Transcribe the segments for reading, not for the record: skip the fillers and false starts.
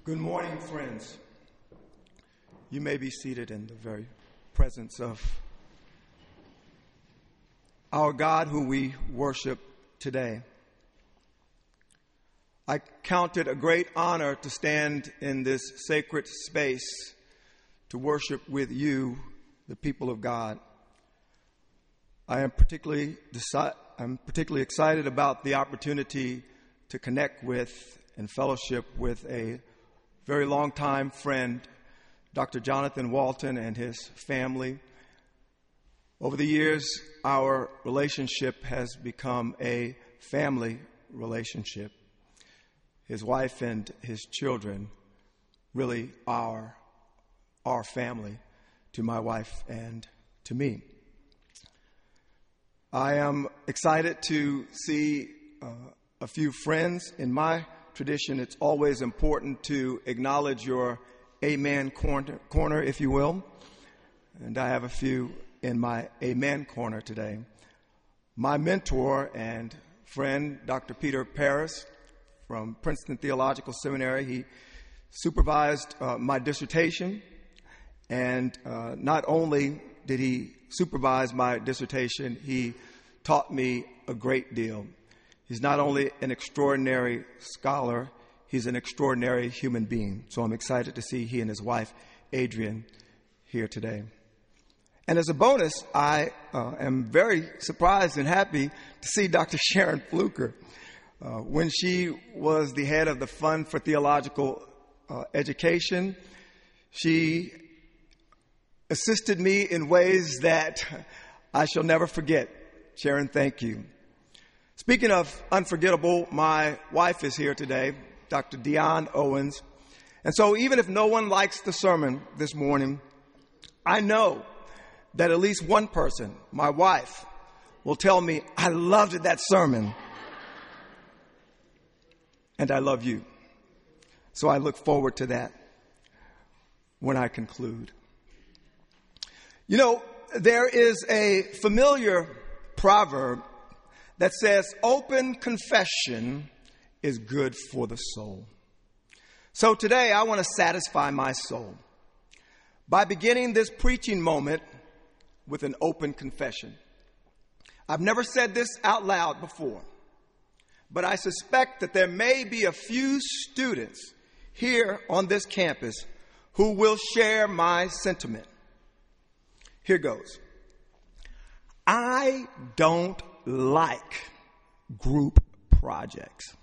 Good morning, friends. You may be seated in the very presence of our God who we worship today. I count it a great honor to stand in this sacred space to worship with you, the people of God. I'm particularly excited about the opportunity to connect with and fellowship with a very long-time friend, Dr. Jonathan Walton and his family. Over the years, our relationship has become a family relationship. His wife and his children really are our family to my wife and to me. I am excited to see a few friends. In my tradition, it's always important to acknowledge your Amen corner, if you will. And I have a few in my Amen corner today. My mentor and friend, Dr. Peter Paris from Princeton Theological Seminary, he supervised my dissertation. And not only did he supervise my dissertation, he taught me a great deal. He's not only an extraordinary scholar, he's an extraordinary human being. So I'm excited to see he and his wife, Adrian, here today. And as a bonus, I am very surprised and happy to see Dr. Sharon Fluker. When she was the head of the Fund for Theological Education, she assisted me in ways that I shall never forget. Sharon, thank you. Speaking of unforgettable, my wife is here today, Dr. Dion Owens. And so even if no one likes the sermon this morning, I know that at least one person, my wife, will tell me, I loved that sermon. And I love you. So I look forward to that when I conclude. You know, there is a familiar proverb that says open confession is good for the soul. So today I want to satisfy my soul by beginning this preaching moment with an open confession. I've never said this out loud before, but I suspect that there may be a few students here on this campus who will share my sentiment. Here goes. I don't like group projects.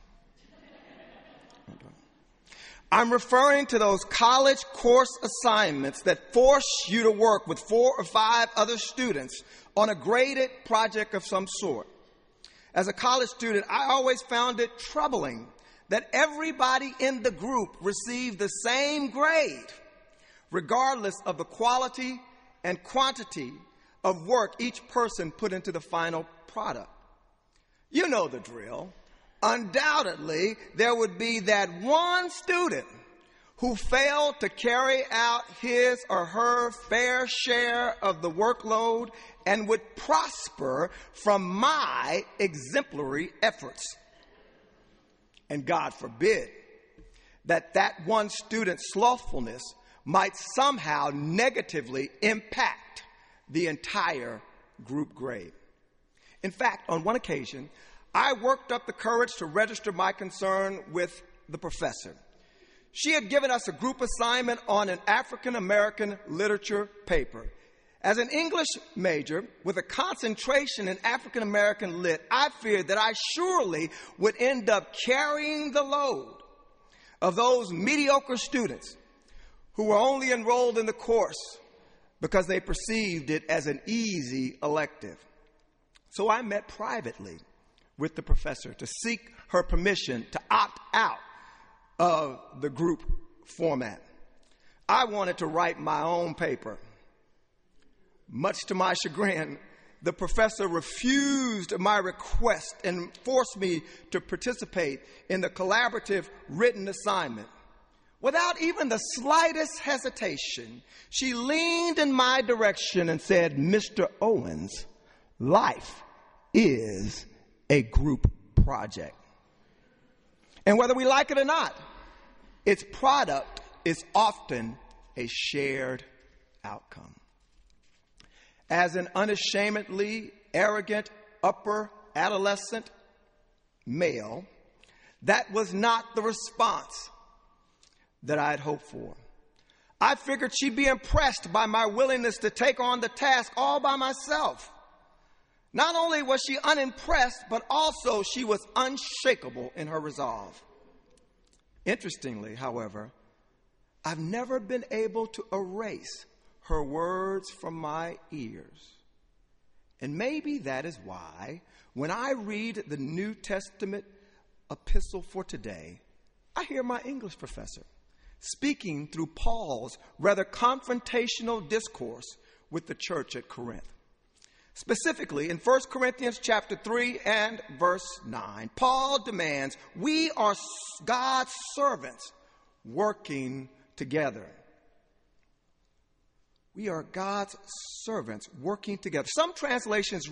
I'm referring to those college course assignments that force you to work with 4 or 5 other students on a graded project of some sort. As a college student, I always found it troubling that everybody in the group received the same grade, regardless of the quality and quantity of work each person put into the final product. You know the drill. Undoubtedly, there would be that one student who failed to carry out his or her fair share of the workload and would prosper from my exemplary efforts. And God forbid that one student's slothfulness might somehow negatively impact the entire group grade. In fact, on one occasion, I worked up the courage to register my concern with the professor. She had given us a group assignment on an African American literature paper. As an English major with a concentration in African American lit, I feared that I surely would end up carrying the load of those mediocre students who were only enrolled in the course because they perceived it as an easy elective. So I met privately with the professor to seek her permission to opt out of the group format. I wanted to write my own paper. Much to my chagrin, the professor refused my request and forced me to participate in the collaborative written assignment. Without even the slightest hesitation, she leaned in my direction and said, Mr. Owens, life is a group project. And whether we like it or not, its product is often a shared outcome. As an unashamedly arrogant upper adolescent male, that was not the response that I had hoped for. I figured she'd be impressed by my willingness to take on the task all by myself. Not only was she unimpressed, but also she was unshakable in her resolve. Interestingly, however, I've never been able to erase her words from my ears. And maybe that is why, when I read the New Testament epistle for today, I hear my English professor speaking through Paul's rather confrontational discourse with the church at Corinth. Specifically, in 1 Corinthians chapter 3 and verse 9, Paul demands we are God's servants working together. We are God's servants working together. Some translations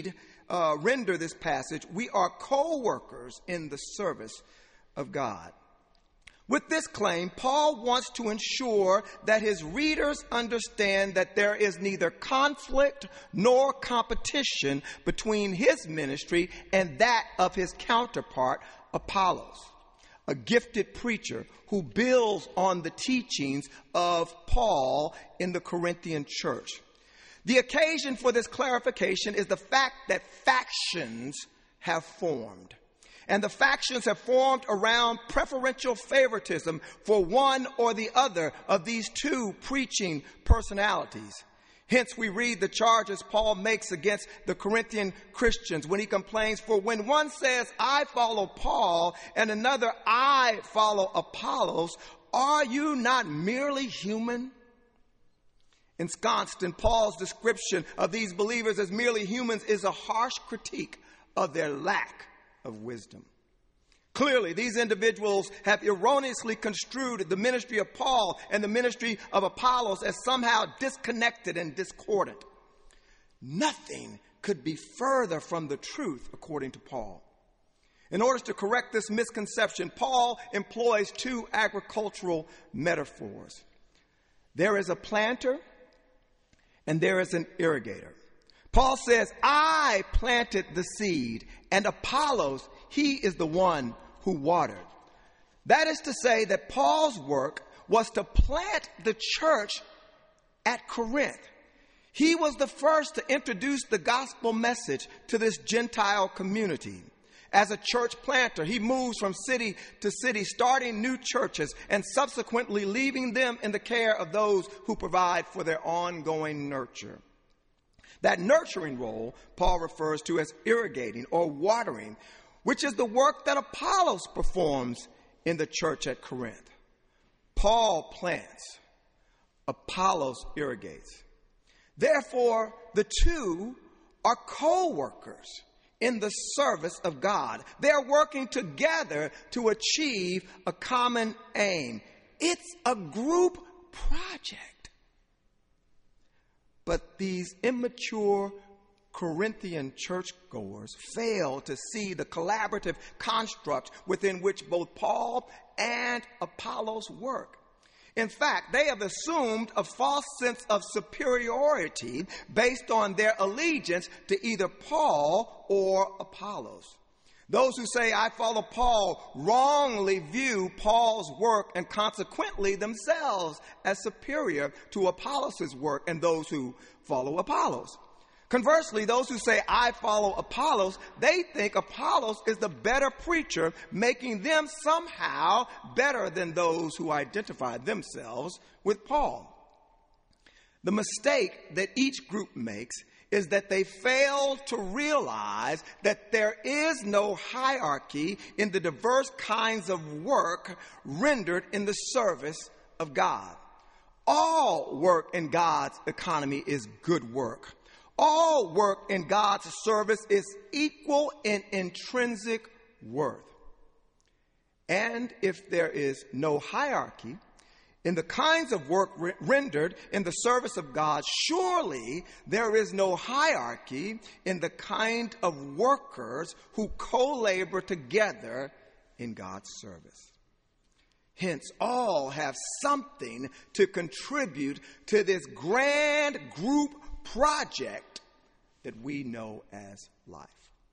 render this passage, we are co-workers in the service of God. With this claim, Paul wants to ensure that his readers understand that there is neither conflict nor competition between his ministry and that of his counterpart, Apollos, a gifted preacher who builds on the teachings of Paul in the Corinthian church. The occasion for this clarification is the fact that factions have formed. And the factions have formed around preferential favoritism for one or the other of these two preaching personalities. Hence, we read the charges Paul makes against the Corinthian Christians when he complains, for when one says, I follow Paul, and another, I follow Apollos, are you not merely human? Ensconced in Paul's description of these believers as merely humans is a harsh critique of their lack of wisdom. Clearly, these individuals have erroneously construed the ministry of Paul and the ministry of Apollos as somehow disconnected and discordant. Nothing could be further from the truth, according to Paul. In order to correct this misconception, Paul employs two agricultural metaphors. There is a planter and there is an irrigator. Paul says, I planted the seed, and Apollos, he is the one who watered. That is to say that Paul's work was to plant the church at Corinth. He was the first to introduce the gospel message to this Gentile community. As a church planter, he moves from city to city, starting new churches and subsequently leaving them in the care of those who provide for their ongoing nurture. That nurturing role Paul refers to as irrigating or watering, which is the work that Apollos performs in the church at Corinth. Paul plants, Apollos irrigates. Therefore, the two are co-workers in the service of God. They're working together to achieve a common aim. It's a group project. But these immature Corinthian churchgoers fail to see the collaborative construct within which both Paul and Apollos work. In fact, they have assumed a false sense of superiority based on their allegiance to either Paul or Apollos. Those who say, I follow Paul, wrongly view Paul's work and consequently themselves as superior to Apollos' work and those who follow Apollos. Conversely, those who say, I follow Apollos, they think Apollos is the better preacher, making them somehow better than those who identify themselves with Paul. The mistake that each group makes is that they fail to realize that there is no hierarchy in the diverse kinds of work rendered in the service of God. All work in God's economy is good work. All work in God's service is equal in intrinsic worth. And if there is no hierarchy in the kinds of work rendered in the service of God, surely there is no hierarchy in the kind of workers who co-labor together in God's service. Hence, all have something to contribute to this grand group project that we know as life.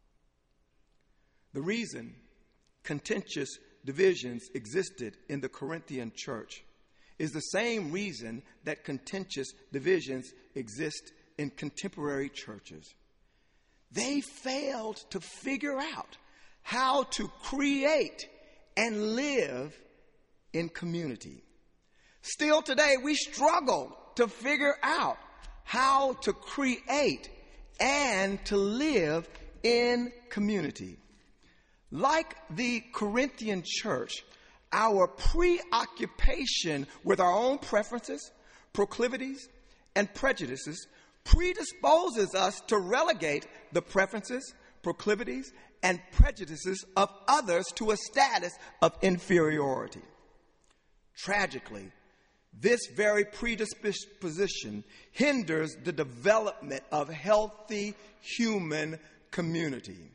The reason contentious divisions existed in the Corinthian church is the same reason that contentious divisions exist in contemporary churches. They failed to figure out how to create and live in community. Still today, we struggle to figure out how to create and to live in community. Like the Corinthian church, our preoccupation with our own preferences, proclivities, and prejudices predisposes us to relegate the preferences, proclivities, and prejudices of others to a status of inferiority. Tragically, this very predisposition hinders the development of healthy human community.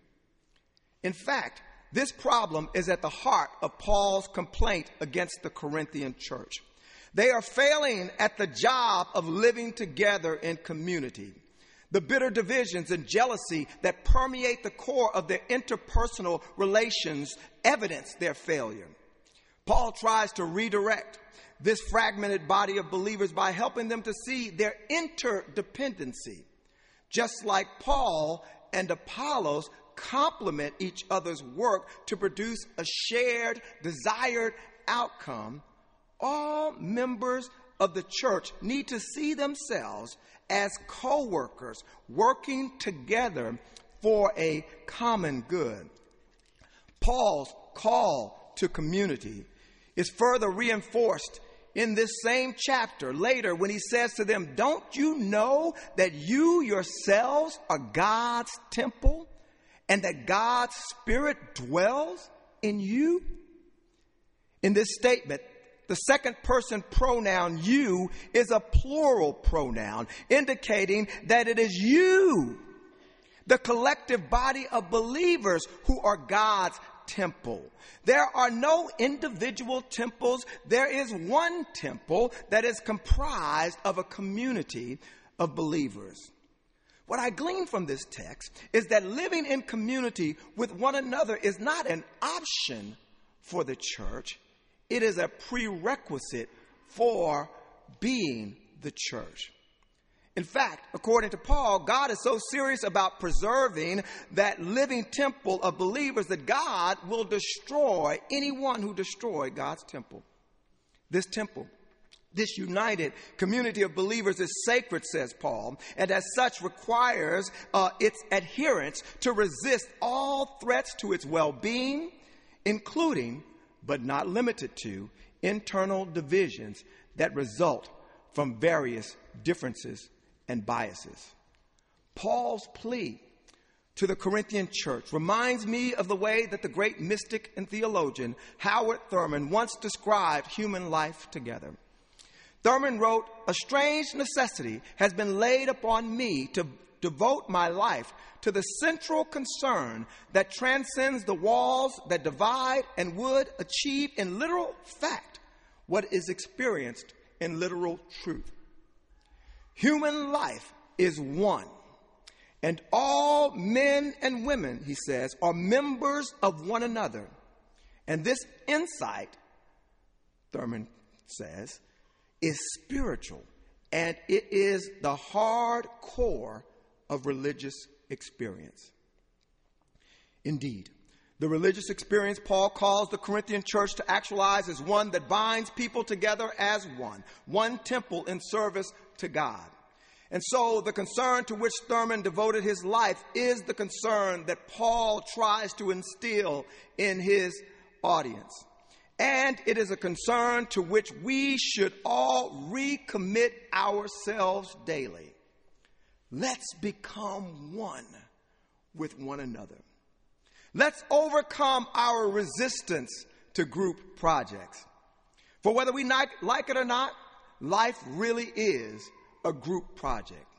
In fact, this problem is at the heart of Paul's complaint against the Corinthian church. They are failing at the job of living together in community. The bitter divisions and jealousy that permeate the core of their interpersonal relations evidence their failure. Paul tries to redirect this fragmented body of believers by helping them to see their interdependency. Just like Paul and Apollos complement each other's work to produce a shared, desired outcome, all members of the church need to see themselves as co-workers working together for a common good. Paul's call to community is further reinforced in this same chapter later when he says to them, "Don't you know that you yourselves are God's temple and that God's Spirit dwells in you?" In this statement, the second person pronoun you is a plural pronoun, indicating that it is you, the collective body of believers, who are God's temple. There are no individual temples. There is one temple that is comprised of a community of believers. What I glean from this text is that living in community with one another is not an option for the church. It is a prerequisite for being the church. In fact, according to Paul, God is so serious about preserving that living temple of believers that God will destroy anyone who destroys God's temple. This temple, this united community of believers is sacred, says Paul, and as such requires its adherents to resist all threats to its well-being, including, but not limited to, internal divisions that result from various differences and biases. Paul's plea to the Corinthian church reminds me of the way that the great mystic and theologian Howard Thurman once described human life together. Thurman wrote, "A strange necessity has been laid upon me to devote my life to the central concern that transcends the walls that divide and would achieve in literal fact what is experienced in literal truth. Human life is one, and all men and women," he says, "are members of one another. And this insight," Thurman says, "is spiritual, and it is the hard core of religious experience." Indeed, the religious experience Paul calls the Corinthian church to actualize is one that binds people together as one temple in service to God. And so the concern to which Thurman devoted his life is the concern that Paul tries to instill in his audience. And it is a concern to which we should all recommit ourselves daily. Let's become one with one another. Let's overcome our resistance to group projects. For whether we like it or not, life really is a group project.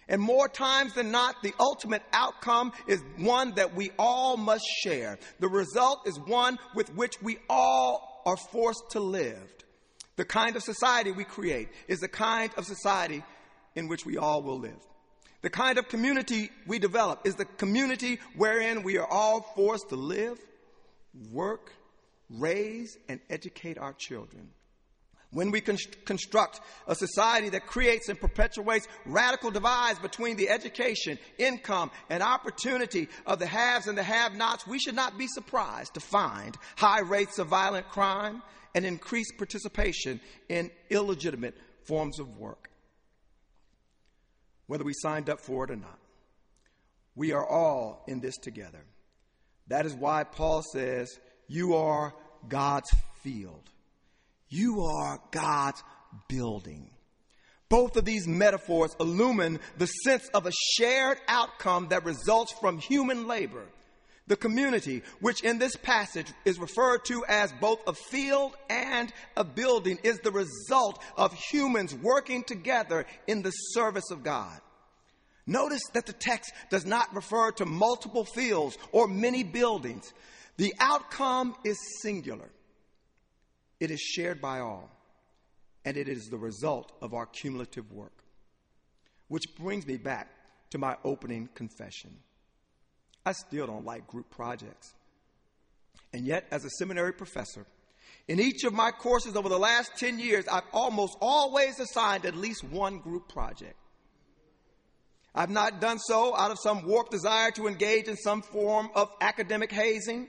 And more times than not, the ultimate outcome is one that we all must share. The result is one with which we all are forced to live. The kind of society we create is the kind of society in which we all will live. The kind of community we develop is the community wherein we are all forced to live, work, raise, and educate our children. When we construct a society that creates and perpetuates radical divides between the education, income, and opportunity of the haves and the have-nots, we should not be surprised to find high rates of violent crime and increased participation in illegitimate forms of work. Whether we signed up for it or not, we are all in this together. That is why Paul says, you are God's field. You are God's building. Both of these metaphors illumine the sense of a shared outcome that results from human labor. The community, which in this passage is referred to as both a field and a building, is the result of humans working together in the service of God. Notice that the text does not refer to multiple fields or many buildings. The outcome is singular. It is shared by all, and it is the result of our cumulative work. Which brings me back to my opening confession. I still don't like group projects. And yet, as a seminary professor, in each of my courses over the last 10 years, I've almost always assigned at least one group project. I've not done so out of some warped desire to engage in some form of academic hazing,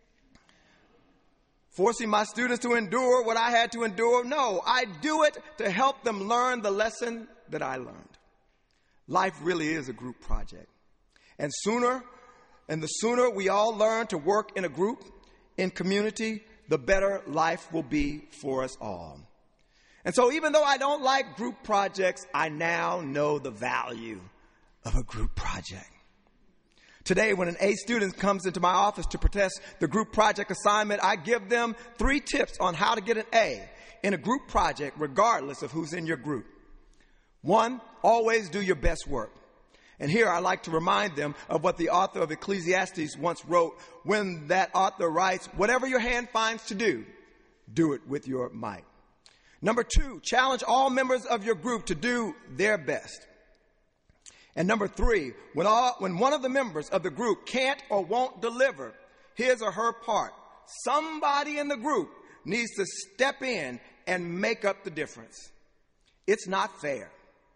forcing my students to endure what I had to endure. No, I do it to help them learn the lesson that I learned. Life really is a group project. And the sooner we all learn to work in a group, in community, the better life will be for us all. And so even though I don't like group projects, I now know the value of a group project. Today, when an A student comes into my office to protest the group project assignment, I give them 3 tips on how to get an A in a group project, regardless of who's in your group. 1, always do your best work. And here I like to remind them of what the author of Ecclesiastes once wrote, when that author writes, whatever your hand finds to do, do it with your might. Number 2, challenge all members of your group to do their best. And number 3, when one of the members of the group can't or won't deliver his or her part, somebody in the group needs to step in and make up the difference. It's not fair,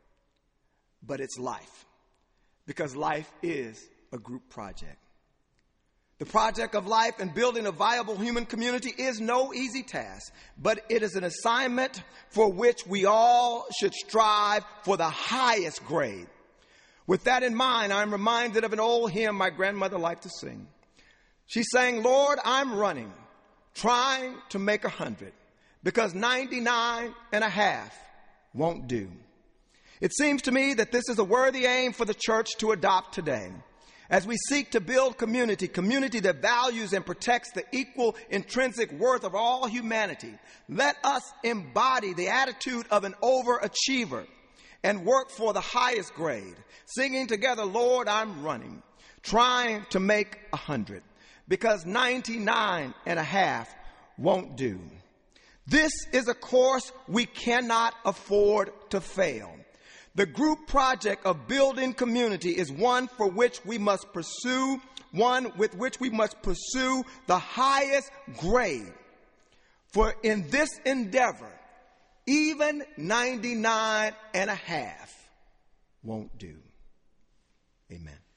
but it's life, because life is a group project. The project of life and building a viable human community is no easy task, but it is an assignment for which we all should strive for the highest grade. With that in mind, I'm reminded of an old hymn my grandmother liked to sing. She sang, Lord, I'm running, trying to make 100, because 99 and a half won't do. It seems to me that this is a worthy aim for the church to adopt today. As we seek to build community that values and protects the equal intrinsic worth of all humanity, let us embody the attitude of an overachiever and work for the highest grade, singing together, Lord, I'm running, trying to make 100, because 99 and a half won't do. This is a course we cannot afford to fail. The group project of building community is one for which we must pursue, one with which we must pursue the highest grade. For in this endeavor, even 99 and a half won't do. Amen.